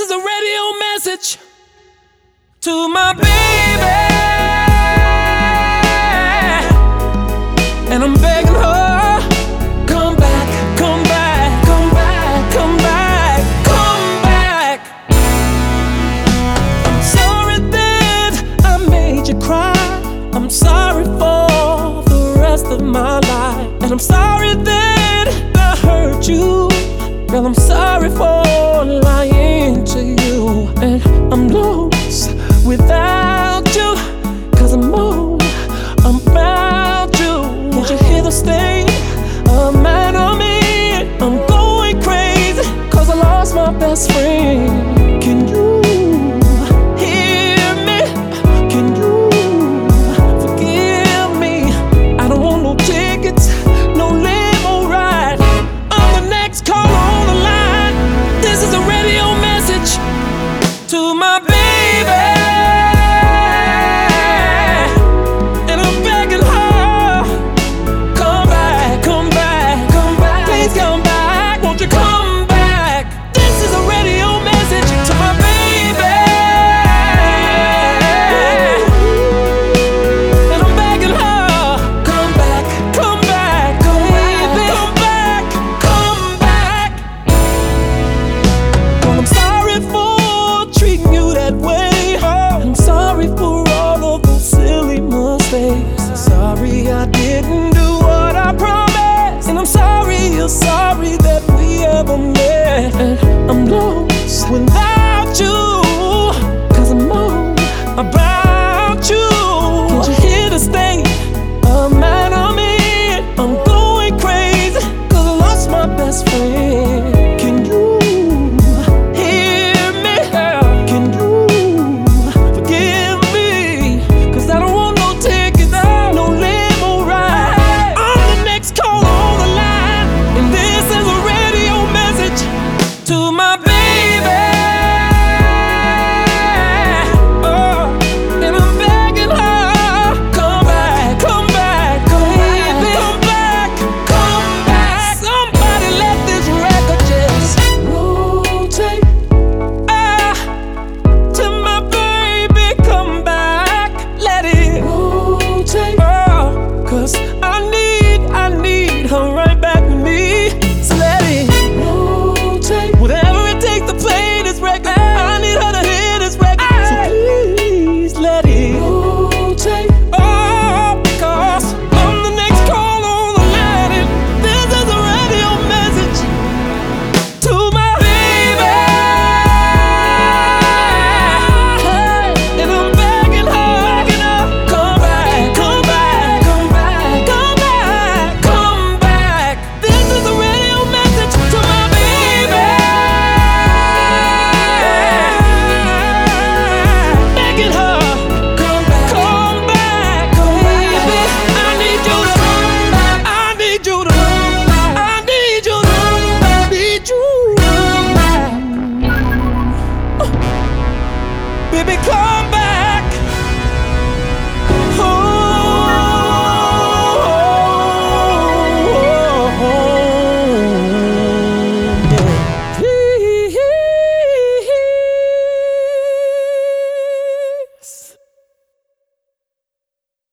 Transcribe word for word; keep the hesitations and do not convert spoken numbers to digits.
is a radio message to my baby, and I'm begging her, come back, come back, come back, come back, come back. I'm sorry that I made you cry. I'm sorry for the rest of my life, and I'm sorry that I hurt you. Girl, I'm sorry for lying to you, and I'm lost without you, cause I'm all about you. Can't you hear the state of man on me? I'm going crazy cause I lost my best friend. Can you hear me? Can you forgive me? I don't want no tickets, no limo ride. I'm the next call on the line. This is a radio message to my baby, and I'm begging her, come back, come back, come back, please come back, won't you come back? This is a radio message to my baby, and I'm begging her, come back, come back, come back, come back, come back. Well, I'm sorry for treating you that way. I'm sorry for all of those silly mistakes. Sorry I didn't do what I promised, and I'm sorry you're sorry that we ever met. And I'm lost without you, cause I'm all about you. Can't you hear the state of man on me? I'm going crazy cause I lost my best friend. Can you hear me? Can you forgive me? Cause I don't want no tickets, no limo ride. I'm the next call on the line, and this is a radio message to my baby.